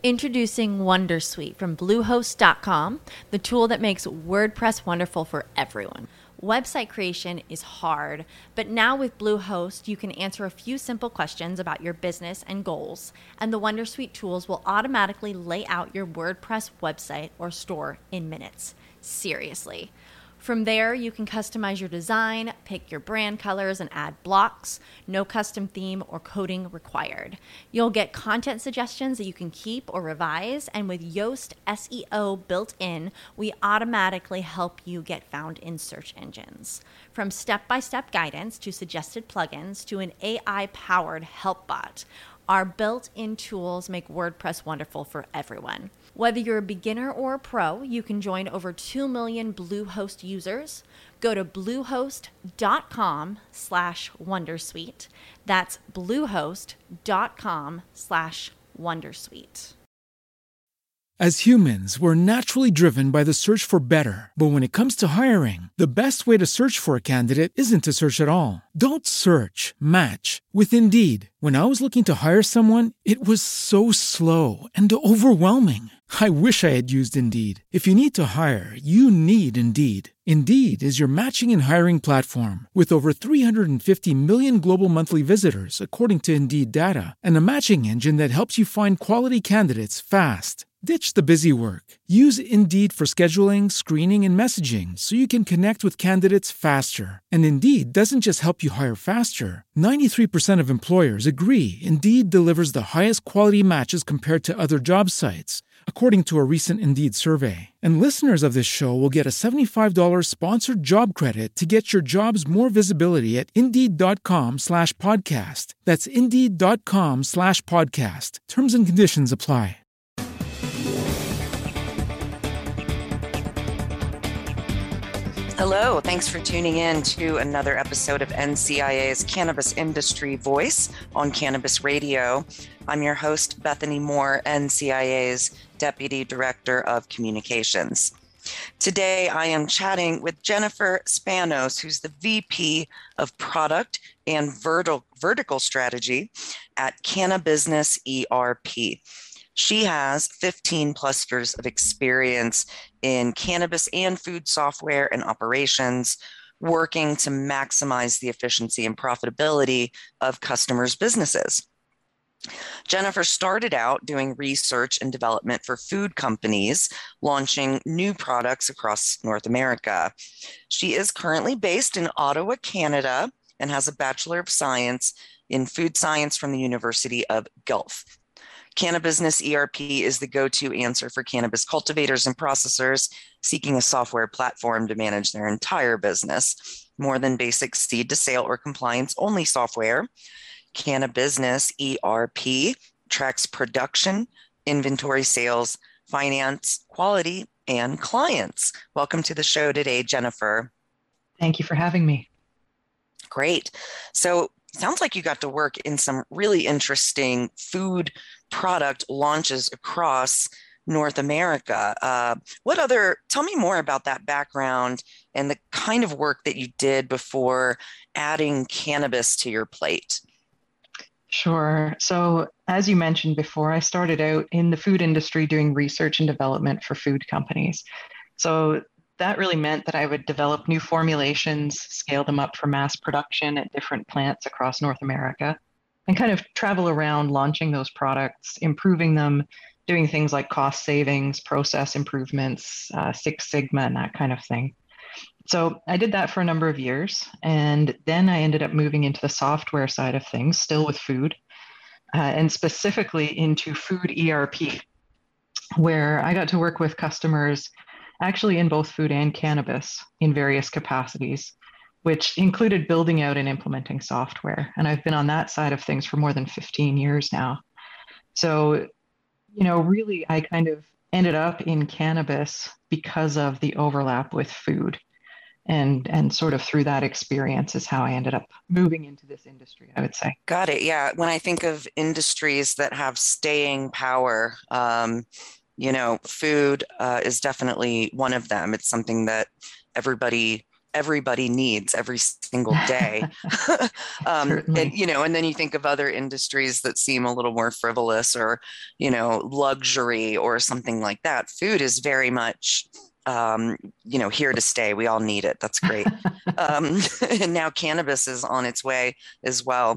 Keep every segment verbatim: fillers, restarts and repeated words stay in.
Introducing Wondersuite from Bluehost dot com, the tool that makes WordPress wonderful for everyone. Website creation is hard, but now with Bluehost, you can answer a few simple questions about your business and goals, and the Wondersuite tools will automatically lay out your WordPress website or store in minutes. Seriously. From there, you can customize your design, pick your brand colors, and add blocks. No custom theme or coding required. You'll get content suggestions that you can keep or revise, and with Yoast S E O built in, we automatically help you get found in search engines. From step-by-step guidance to suggested plugins to an A I-powered help bot, our built-in tools make WordPress wonderful for everyone. Whether you're a beginner or a pro, you can join over two million Bluehost users. Go to bluehost.com slash Wondersuite. That's bluehost.com slash Wondersuite. As humans, we're naturally driven by the search for better. But when it comes to hiring, the best way to search for a candidate isn't to search at all. Don't search, match with Indeed. When I was looking to hire someone, it was so slow and overwhelming. I wish I had used Indeed. If you need to hire, you need Indeed. Indeed is your matching and hiring platform with over three hundred fifty million global monthly visitors, according to Indeed data, and a matching engine that helps you find quality candidates fast. Ditch the busy work. Use Indeed for scheduling, screening, and messaging so you can connect with candidates faster. And Indeed doesn't just help you hire faster. ninety-three percent of employers agree Indeed delivers the highest quality matches compared to other job sites, according to a recent Indeed survey. And listeners of this show will get a seventy-five dollars sponsored job credit to get your jobs more visibility at Indeed.com slash podcast. That's Indeed.com slash podcast. Terms and conditions apply. Hello, thanks for tuning in to another episode of N C I A's Cannabis Industry Voice on Cannabis Radio. I'm your host, Bethany Moore, N C I A's Deputy Director of Communications. Today, I am chatting with Jennifer Spanos, who's the V P of Product and Vertical, Vertical Strategy at Cannabusiness E R P. She has fifteen plus years of experience in cannabis and food software and operations, working to maximize the efficiency and profitability of customers' businesses. Jennifer started out doing research and development for food companies, launching new products across North America. She is currently based in Ottawa, Canada, and has a Bachelor of Science in Food Science from the University of Guelph. Cannabusiness E R P is the go-to answer for cannabis cultivators and processors seeking a software platform to manage their entire business. More than basic seed to sale or compliance-only software, Cannabusiness E R P tracks production, inventory, sales, finance, quality, and clients. Welcome to the show today, Jennifer. Thank you for having me. Great. So sounds like you got to work in some really interesting food product launches across North America. Uh, what other, tell me more about that background and the kind of work that you did before adding cannabis to your plate. Sure. So as you mentioned before, I started out in the food industry doing research and development for food companies. So that really meant that I would develop new formulations, scale them up for mass production at different plants across North America, and kind of travel around launching those products, improving them, doing things like cost savings, process improvements, uh, Six Sigma, and that kind of thing. So I did that for a number of years, and then I ended up moving into the software side of things, still with food, uh, and specifically into food E R P, where I got to work with customers actually in both food and cannabis in various capacities, which included building out and implementing software. And I've been on that side of things for more than fifteen years now. So, you know, really, I kind of ended up in cannabis because of the overlap with food. And and sort of through that experience is how I ended up moving into this industry, I would say. Got it. Yeah. When I think of industries that have staying power, um, you know, food uh, is definitely one of them. It's something that everybody everybody needs every single day. um, Certainly. and, you know, and then you think of other industries that seem a little more frivolous or, you know, luxury or something like that. Food is very much, um, you know, here to stay. We all need it. That's great. um, and now cannabis is on its way as well.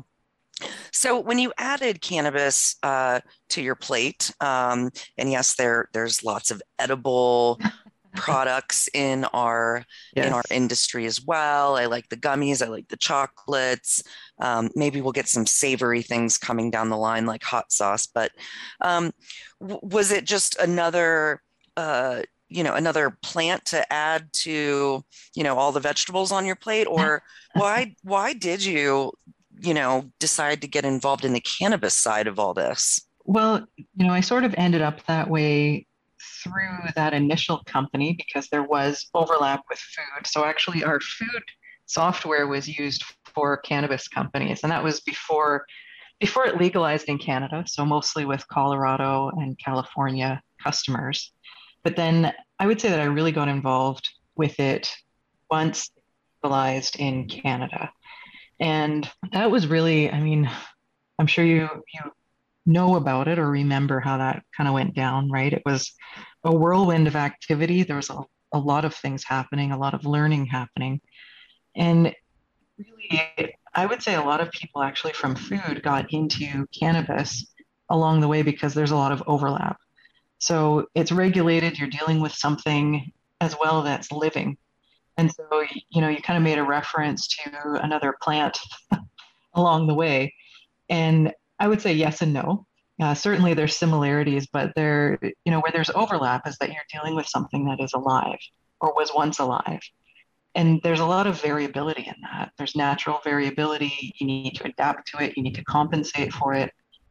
So when you added cannabis uh, to your plate, um, and yes, there there's lots of edible products in our Yes. in our industry as well. I like the gummies, I like the chocolates. Um, maybe we'll get some savory things coming down the line, like hot sauce. But um, w- was it just another, uh, you know, another plant to add to, you know, all the vegetables on your plate, or why why did you, you know, decide to get involved in the cannabis side of all this? Well, you know, I sort of ended up that way through that initial company because there was overlap with food. So actually, our food software was used for cannabis companies, and that was before before it legalized in Canada. So mostly with Colorado and California customers. But then I would say that I really got involved with it once it legalized in Canada, and that was really, I mean, I'm sure you you know about it or remember how that kind of went down, right? It was a whirlwind of activity. There was a, a lot of things happening, a lot of learning happening. And really, I would say a lot of people actually from food got into cannabis along the way because there's a lot of overlap. So it's regulated, you're dealing with something as well that's living. And so, you know, you kind of made a reference to another plant along the way. And I would say yes and no. Uh, certainly there's similarities, but there, you know, where there's overlap is that you're dealing with something that is alive or was once alive. And there's a lot of variability in that. There's natural variability. You need to adapt to it. You need to compensate for it.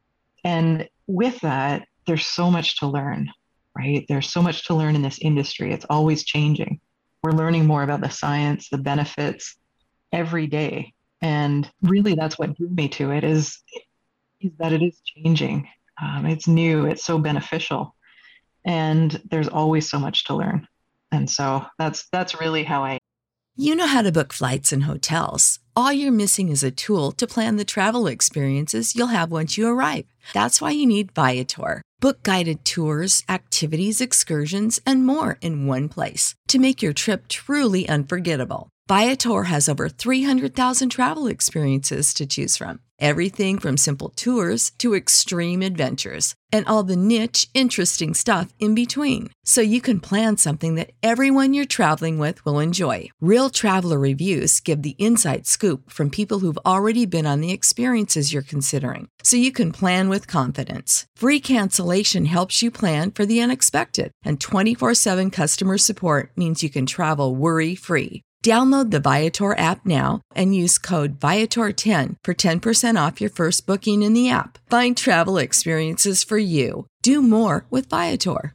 And with that, there's so much to learn, right? There's so much to learn in this industry. It's always changing. We're learning more about the science, the benefits every day. And really, that's what drew me to it is, is that it is changing. Um, it's new. It's so beneficial. And there's always so much to learn. And so that's that's really how I. You know how to book flights and hotels. All you're missing is a tool to plan the travel experiences you'll have once you arrive. That's why you need Viator. Book guided tours, activities, excursions, and more in one place to make your trip truly unforgettable. Viator has over three hundred thousand travel experiences to choose from. Everything from simple tours to extreme adventures and all the niche, interesting stuff in between. So you can plan something that everyone you're traveling with will enjoy. Real traveler reviews give the inside scoop from people who've already been on the experiences you're considering. So you can plan with confidence. Free cancellation helps you plan for the unexpected. And twenty-four seven customer support means you can travel worry-free. Download the Viator app now and use code Viator ten for ten percent off your first booking in the app. Find travel experiences for you. Do more with Viator.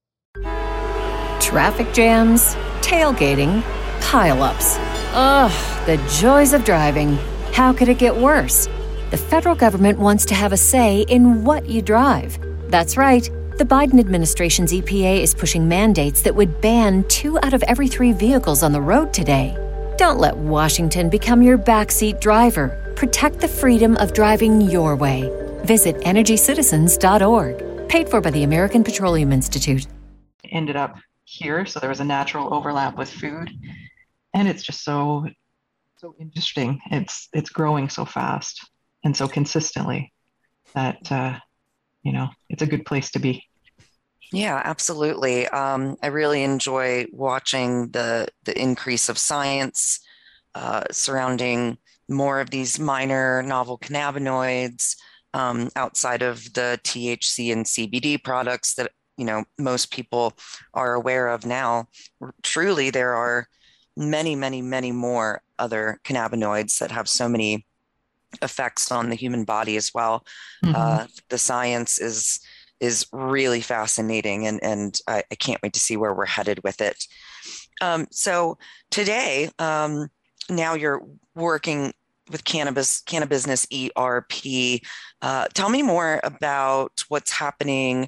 Traffic jams, tailgating, pileups. Ugh, the joys of driving. How could it get worse? The federal government wants to have a say in what you drive. That's right. The Biden administration's E P A is pushing mandates that would ban two out of every three vehicles on the road today. Don't let Washington become your backseat driver. Protect the freedom of driving your way. Visit energy citizens dot org. Paid for by the American Petroleum Institute. Ended up here, so there was a natural overlap with food, and it's just so so interesting. It's it's growing so fast and so consistently that uh, you know it's a good place to be. Yeah, absolutely. Um, I really enjoy watching the the increase of science uh, surrounding more of these minor novel cannabinoids um, outside of the T H C and C B D products that you know most people are aware of now. Truly, there are many, many, many more other cannabinoids that have so many effects on the human body as well. Mm-hmm. Uh, the science is is really fascinating, and and I, I can't wait to see where we're headed with it. Um, so today, um, now you're working with Cannabis Cannabusiness E R P. Uh, tell me more about what's happening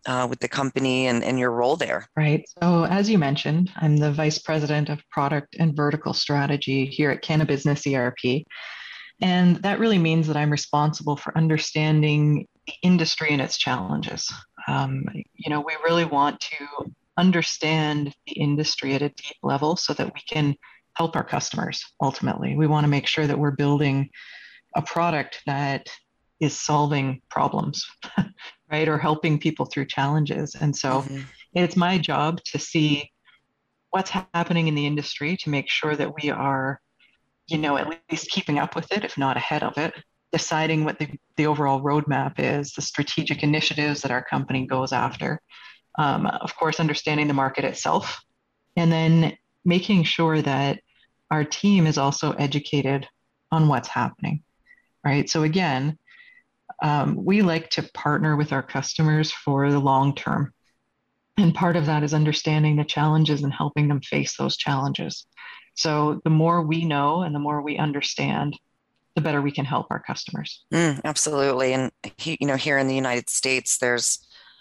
uh, with the company and, and your role there? Right. So, as you mentioned, I'm the Vice President of Product and Vertical Strategy here at Cannabusiness E R P. And that really means that I'm responsible for understanding the industry and its challenges. Um, you know, we really want to understand the industry at a deep level so that we can help our customers ultimately. We want to make sure that we're building a product that is solving problems, right? Or helping people through challenges. And so mm-hmm. it's my job to see what's happening in the industry to make sure that we are, you know, at least keeping up with it, if not ahead of it, deciding what the, the overall roadmap is, the strategic initiatives that our company goes after. Um, of course, understanding the market itself, and then making sure that our team is also educated on what's happening, right? So again, um, we like to partner with our customers for the long term. And part of that is understanding the challenges and helping them face those challenges. So the more we know and the more we understand, the better we can help our customers. Mm, absolutely. And, he, you know, here in the United States, there's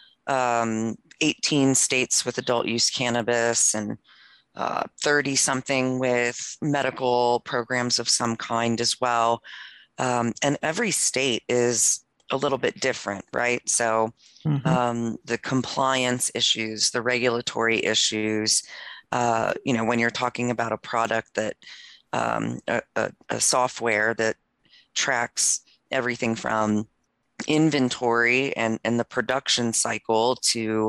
um, eighteen states with adult use cannabis and uh, thirty something with medical programs of some kind as well. Um, and every state is a little bit different, right? So mm-hmm. um, the compliance issues, the regulatory issues, uh, you know, when you're talking about a product that, um, a, a, a software that tracks everything from inventory and, and the production cycle to,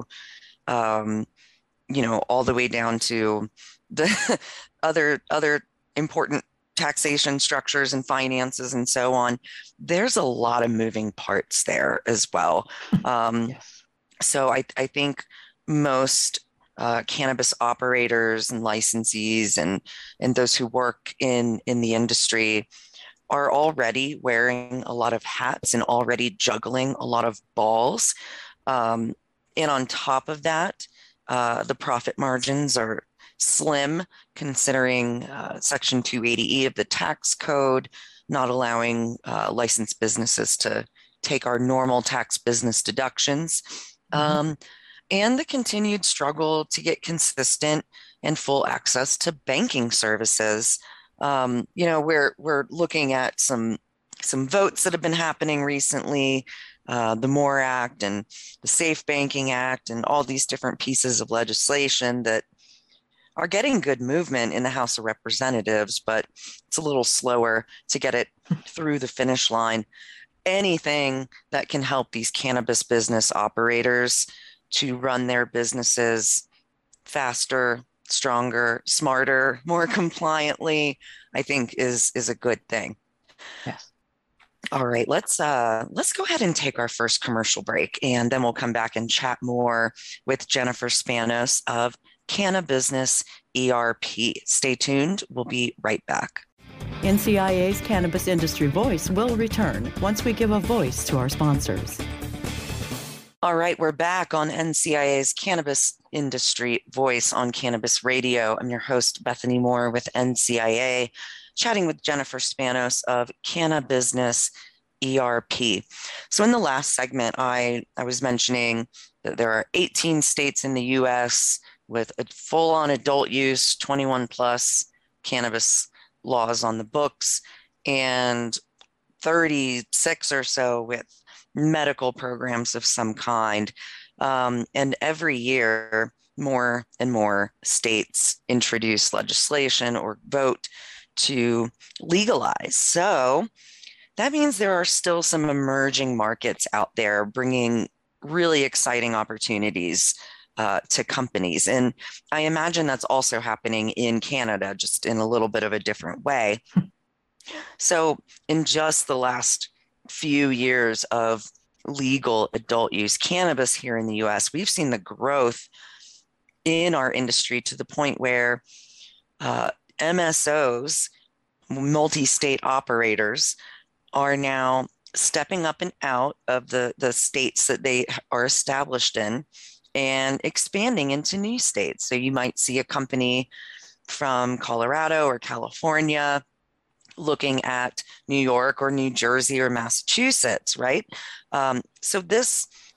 um, you know, all the way down to the other, other important taxation structures and finances and so on. There's a lot of moving parts there as well. Um, yes. So I, I think most uh, cannabis operators and licensees and, and those who work in, in the industry are already wearing a lot of hats and already juggling a lot of balls. Um, and on top of that, uh, the profit margins are slim, considering uh, Section two eighty E of the tax code, not allowing uh, licensed businesses to take our normal tax business deductions, mm-hmm. um, and the continued struggle to get consistent and full access to banking services. Um, you know, we're we're looking at some some votes that have been happening recently, uh, the MORE Act and the Safe Banking Act, and all these different pieces of legislation that are getting good movement in the House of Representatives, but it's a little slower to get it through the finish line. Anything that can help these cannabis business operators to run their businesses faster, stronger, smarter, more compliantly, I think is is a good thing. Yes. All right, let's uh, let's go ahead and take our first commercial break, and then we'll come back and chat more with Jennifer Spanos of Cannabusiness E R P. Stay tuned. We'll be right back. N C I A's Cannabis Industry Voice will return once we give a voice to our sponsors. All right, we're back on N C I A's Cannabis Industry Voice on Cannabis Radio. I'm your host, Bethany Moore with N C I A, chatting with Jennifer Spanos of Cannabusiness E R P. So in the last segment, I, I was mentioning that there are eighteen states in the U S with a full-on adult use, twenty-one plus cannabis laws on the books, and thirty-six or so with medical programs of some kind. Um, and every year, more and more states introduce legislation or vote to legalize. So that means there are still some emerging markets out there bringing really exciting opportunities uh, to companies. And I imagine that's also happening in Canada, just in a little bit of a different way. So in just the last few years of legal adult use cannabis here in the U S, we've seen the growth in our industry to the point where uh, M S Os, multi-state operators, are now stepping up and out of the, the states that they are established in and expanding into new states. So you might see a company from Colorado or California looking at New York or New Jersey or Massachusetts, right? Um, so this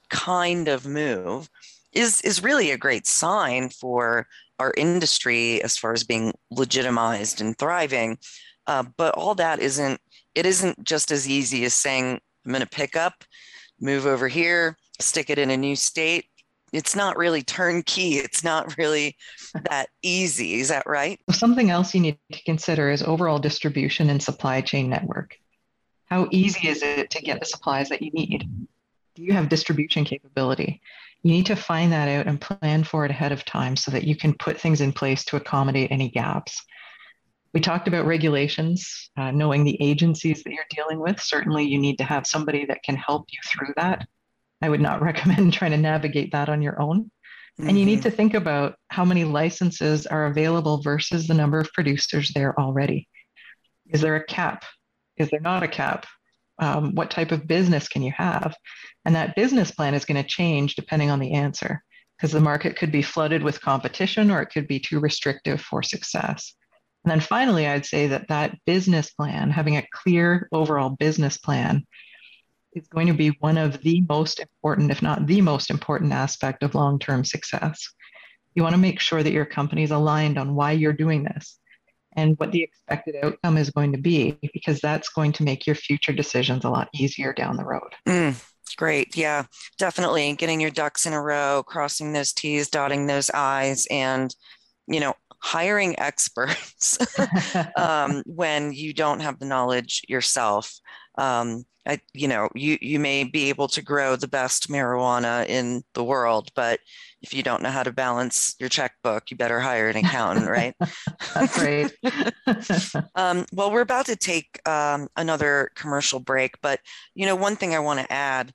kind of move is, is really a great sign for our industry as far as being legitimized and thriving. Uh, but all that isn't, it isn't just as easy as saying, I'm going to pick up, move over here, stick it in a new state. It's not really turnkey. It's not really that easy. Is that right? Something else you need to consider is overall distribution and supply chain network. How easy is it to get the supplies that you need? Do you have distribution capability? You need to find that out and plan for it ahead of time so that you can put things in place to accommodate any gaps. We talked about regulations, uh, knowing the agencies that you're dealing with. Certainly you need to have somebody that can help you through that. I would not recommend trying to navigate that on your own. Mm-hmm. And you need to think about how many licenses are available versus the number of producers there already. Is there a cap? Is there not a cap? Um, what type of business can you have? And that business plan is going to change depending on the answer, because the market could be flooded with competition or it could be too restrictive for success. And then finally, I'd say that that business plan, having a clear overall business plan, is going to be one of the most important, if not the most important aspect of long-term success. You want to make sure that your company is aligned on why you're doing this and what the expected outcome is going to be, because that's going to make your future decisions a lot easier down the road. Mm, great. Yeah, definitely. Getting your ducks in a row, crossing those T's, dotting those I's, and, you know, hiring experts um, when you don't have the knowledge yourself. Um, I, you know, you, you may be able to grow the best marijuana in the world, but if you don't know how to balance your checkbook, you better hire an accountant, right? That's right. um, well, we're about to take um, another commercial break, but, you know, one thing I want to add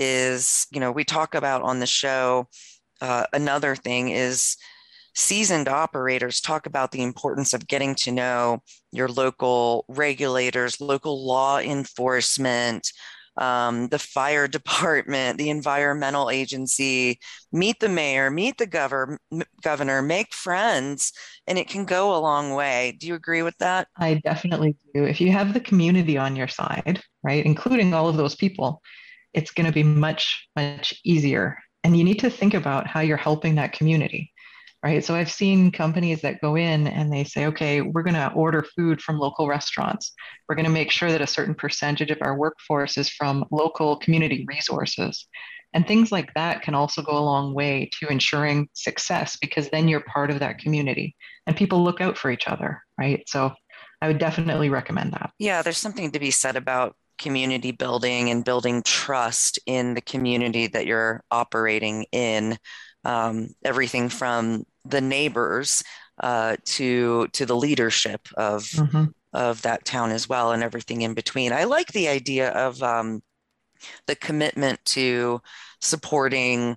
is, you know, we talk about on the show, uh, another thing is seasoned operators talk about the importance of getting to know your local regulators, local law enforcement, um, the fire department, the environmental agency, meet the mayor, meet the governor, governor, make friends, and it can go a long way. Do you agree with that? I definitely do. If you have the community on your side, right, including all of those people, it's going to be much, much easier. And you need to think about how you're helping that community. Right. So I've seen companies that go in and they say, okay, we're going to order food from local restaurants. We're going to make sure that a certain percentage of our workforce is from local community resources. And things like that can also go a long way to ensuring success, because then you're part of that community and people look out for each other. Right. So I would definitely recommend that. Yeah, there's something to be said about community building and building trust in the community that you're operating in. Um, everything from the neighbors uh, to to the leadership of mm-hmm. of that town as well, and everything in between. I like the idea of um, the commitment to supporting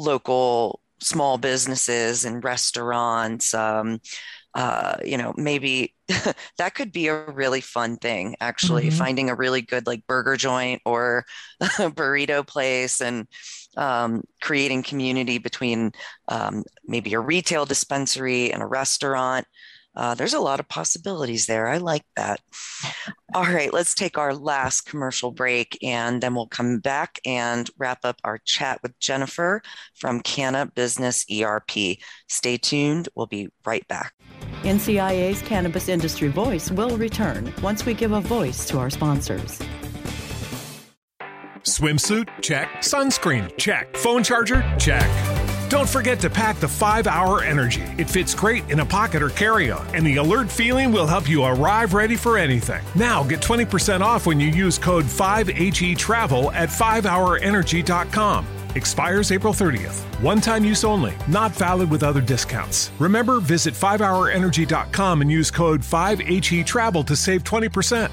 local small businesses and restaurants. Um, uh, you know, maybe that could be a really fun thing, actually, mm-hmm. finding a really good like burger joint or a burrito place and um, creating community between um, maybe a retail dispensary and a restaurant. Uh, there's a lot of possibilities there. I like that. All right, let's take our last commercial break, and then we'll come back and wrap up our chat with Jennifer from Canna Business E R P. Stay tuned. We'll be right back. N C I A's Cannabis Industry Voice will return once we give a voice to our sponsors. Swimsuit? Check. Sunscreen? Check. Phone charger? Check. Don't forget to pack the five hour Energy. It fits great in a pocket or carry-on, and the alert feeling will help you arrive ready for anything. Now get twenty percent off when you use code five H E Travel at five hour energy dot com. Expires April thirtieth. One-time use only. Not valid with other discounts. Remember, visit five hour energy dot com and use code five H E Travel to save twenty percent.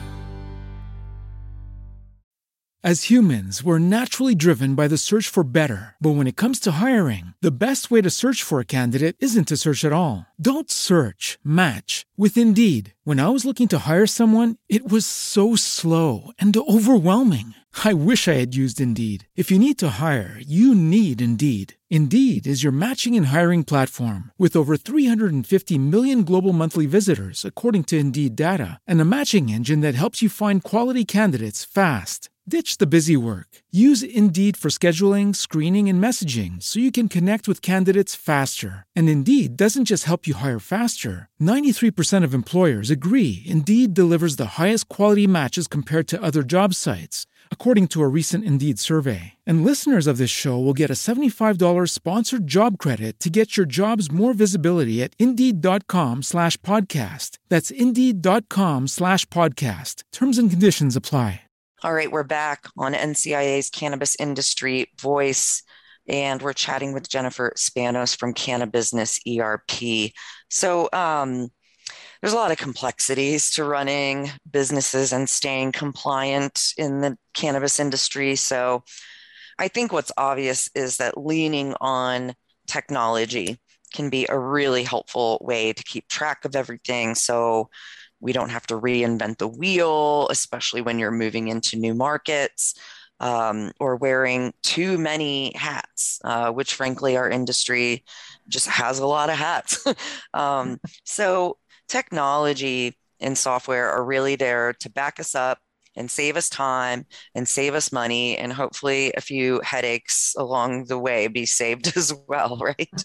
As humans, we're naturally driven by the search for better. But when it comes to hiring, the best way to search for a candidate isn't to search at all. Don't search, match with Indeed. When I was looking to hire someone, it was so slow and overwhelming. I wish I had used Indeed. If you need to hire, you need Indeed. Indeed is your matching and hiring platform with over three hundred fifty million global monthly visitors, according to Indeed data, and a matching engine that helps you find quality candidates fast. Ditch the busy work. Use Indeed for scheduling, screening, and messaging so you can connect with candidates faster. And Indeed doesn't just help you hire faster. ninety-three percent of employers agree Indeed delivers the highest quality matches compared to other job sites, according to a recent Indeed survey. And listeners of this show will get a seventy-five dollars sponsored job credit to get your jobs more visibility at Indeed.com slash podcast. That's Indeed.com slash podcast. Terms and conditions apply. All right, we're back on N C I A's Cannabis Industry Voice, and we're chatting with Jennifer Spanos from Cannabusiness E R P. So um, there's a lot of complexities to running businesses and staying compliant in the cannabis industry. So I think what's obvious is that leaning on technology can be a really helpful way to keep track of everything. So we don't have to reinvent the wheel, especially when you're moving into new markets um, or wearing too many hats, uh, which frankly, our industry just has a lot of hats. um, so technology and software are really there to back us up and save us time and save us money, and hopefully a few headaches along the way be saved as well, right?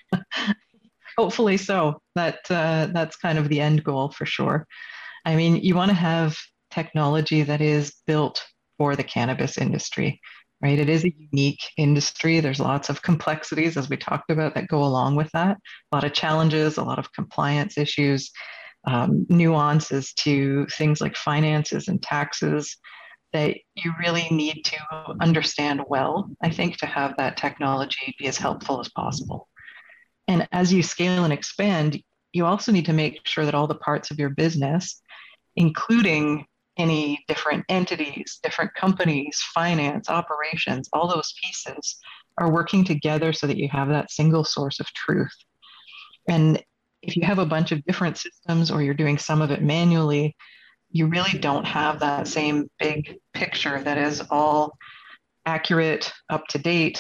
Hopefully so. That uh, that's kind of the end goal for sure. I mean, you want to have technology that is built for the cannabis industry, right? It is a unique industry. There's lots of complexities, as we talked about, that go along with that. A lot of challenges, a lot of compliance issues, um, nuances to things like finances and taxes that you really need to understand well, I think, to have that technology be as helpful as possible. And as you scale and expand, you also need to make sure that all the parts of your business, including any different entities, different companies, finance, operations, all those pieces are working together so that you have that single source of truth. And if you have a bunch of different systems or you're doing some of it manually, you really don't have that same big picture that is all accurate, up to date,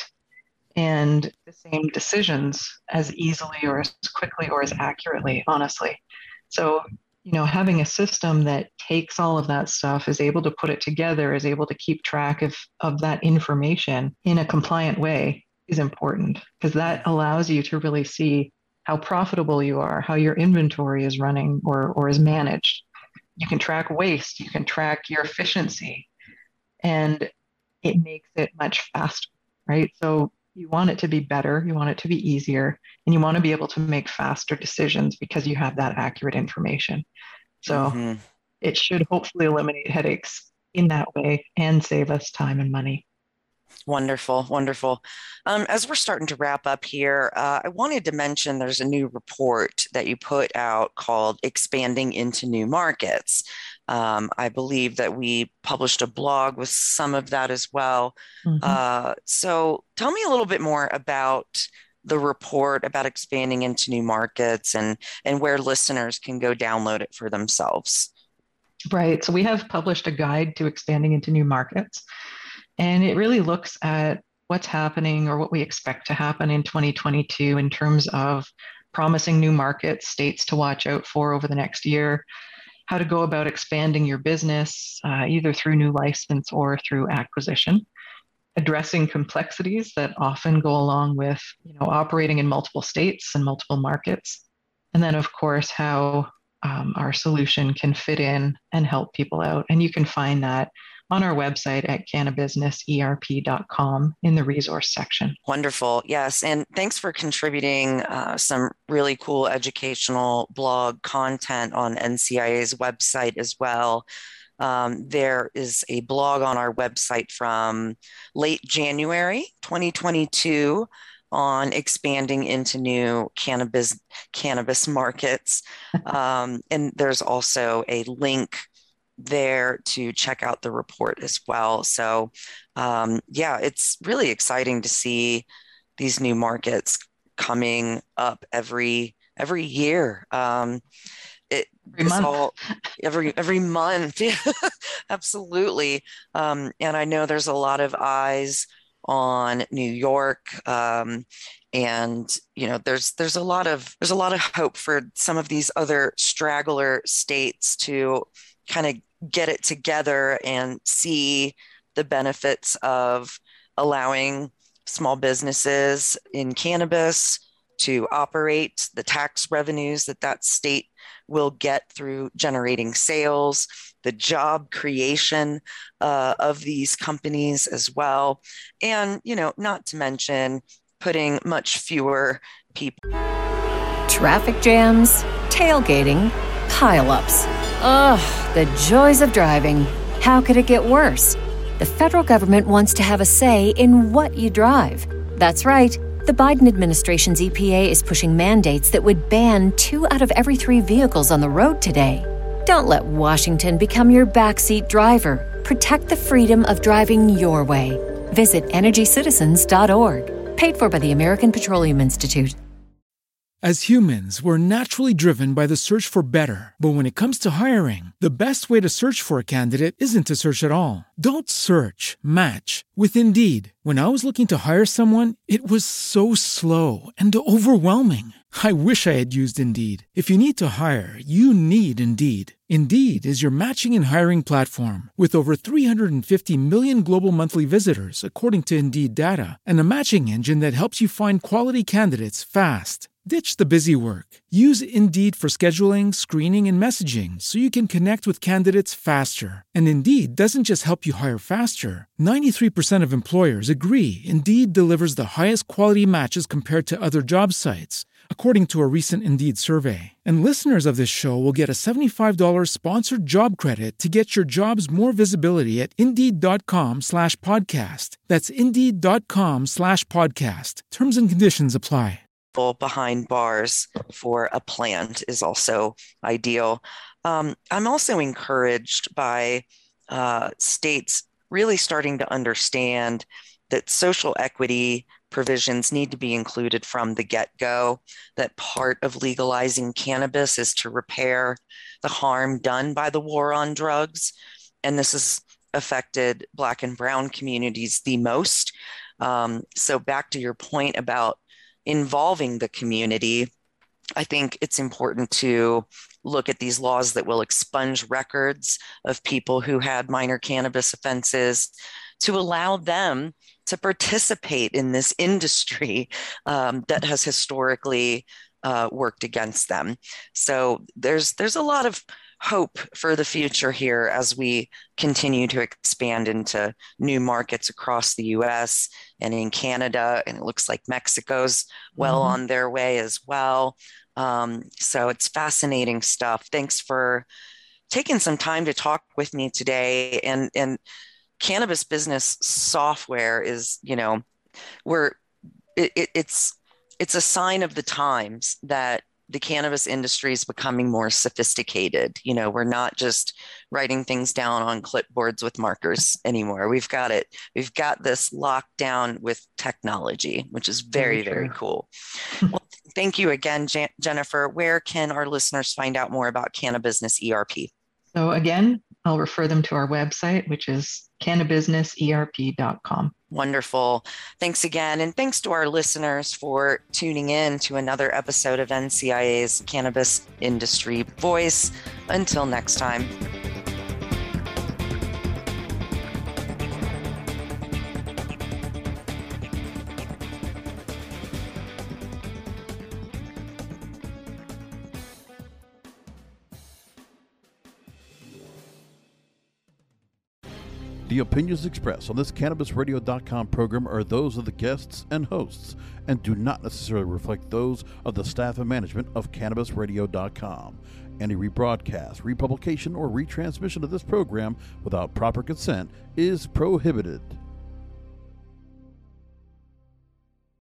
and the same decisions as easily or as quickly or as accurately, honestly. So, you know, having a system that takes all of that stuff, is able to put it together, is able to keep track of, of that information in a compliant way is important, because that allows you to really see how profitable you are, how your inventory is running or, or is managed. You can track waste, you can track your efficiency, and it makes it much faster, right? So you want it to be better, you want it to be easier, and you want to be able to make faster decisions because you have that accurate information. So mm-hmm. it should hopefully eliminate headaches in that way and save us time and money. Wonderful, wonderful. Um, as we're starting to wrap up here, uh, I wanted to mention there's a new report that you put out called Expanding into New Markets. Um, I believe that we published a blog with some of that as well. Mm-hmm. Uh, so tell me a little bit more about the report, about expanding into new markets, and, and where listeners can go download it for themselves. Right. So we have published a guide to expanding into new markets, and it really looks at what's happening or what we expect to happen in twenty twenty-two in terms of promising new markets, states to watch out for over the next year, how to go about expanding your business, uh, either through new license or through acquisition, addressing complexities that often go along with, you know, operating in multiple states and multiple markets. And then, of course, how um, our solution can fit in and help people out. And you can find that on our website at cannabusiness E R P dot com in the resource section. Wonderful. Yes. And thanks for contributing uh, some really cool educational blog content on N C I A's website as well. Um, there is a blog on our website from late January twenty twenty-two on expanding into new cannabis cannabis markets. Um, and there's also a link there to check out the report as well. So um, yeah, it's really exciting to see these new markets coming up every every year. Um, it, every month. All, every every month, yeah, absolutely. Um, and I know there's a lot of eyes on New York, um, and you know there's there's a lot of there's a lot of hope for some of these other straggler states to kind of get it together and see the benefits of allowing small businesses in cannabis to operate, the tax revenues that that state will get through generating sales, the job creation uh, of these companies as well. And, you know, not to mention putting much fewer people. Traffic jams, tailgating, pileups. Ugh, the joys of driving. How could it get worse? The federal government wants to have a say in what you drive. That's right. The Biden administration's E P A is pushing mandates that would ban two out of every three vehicles on the road today. Don't let Washington become your backseat driver. Protect the freedom of driving your way. Visit energy citizens dot org. Paid for by the American Petroleum Institute. As humans, we're naturally driven by the search for better. But when it comes to hiring, the best way to search for a candidate isn't to search at all. Don't search, match with Indeed. When I was looking to hire someone, it was so slow and overwhelming. I wish I had used Indeed. If you need to hire, you need Indeed. Indeed is your matching and hiring platform with over three hundred fifty million global monthly visitors, according to Indeed data, and a matching engine that helps you find quality candidates fast. Ditch the busy work. Use Indeed for scheduling, screening, and messaging so you can connect with candidates faster. And Indeed doesn't just help you hire faster. ninety-three percent of employers agree Indeed delivers the highest quality matches compared to other job sites, according to a recent Indeed survey. And listeners of this show will get a seventy-five dollars sponsored job credit to get your jobs more visibility at Indeed.com slash podcast. That's Indeed.com slash podcast. Terms and conditions apply. Behind bars for a plant is also ideal. Um, I'm also encouraged by uh, states really starting to understand that social equity provisions need to be included from the get-go, that part of legalizing cannabis is to repair the harm done by the war on drugs. And this has affected Black and Brown communities the most. Um, so back to your point about involving the community, I think it's important to look at these laws that will expunge records of people who had minor cannabis offenses to allow them to participate in this industry um, that has historically uh, worked against them. So there's there's a lot of hope for the future here as we continue to expand into new markets across the U S and in Canada, and it looks like Mexico's well mm-hmm. on their way as well. Um, so it's fascinating stuff. Thanks for taking some time to talk with me today. And, and cannabis business software is, you know, we're, it, it, it's, it's a sign of the times that the cannabis industry is becoming more sophisticated. You know, we're not just writing things down on clipboards with markers anymore. We've got it. We've got this locked down with technology, which is very, very, very cool. Well, thank you again, Jan- Jennifer. Where can our listeners find out more about Cannabusiness E R P? So again, I'll refer them to our website, which is cannabusiness E R P dot com. Wonderful. Thanks again. And thanks to our listeners for tuning in to another episode of N C I A's Cannabis Industry Voice. Until next time. The opinions expressed on this Cannabis Radio dot com program are those of the guests and hosts and do not necessarily reflect those of the staff and management of Cannabis Radio dot com. Any rebroadcast, republication, or retransmission of this program without proper consent is prohibited.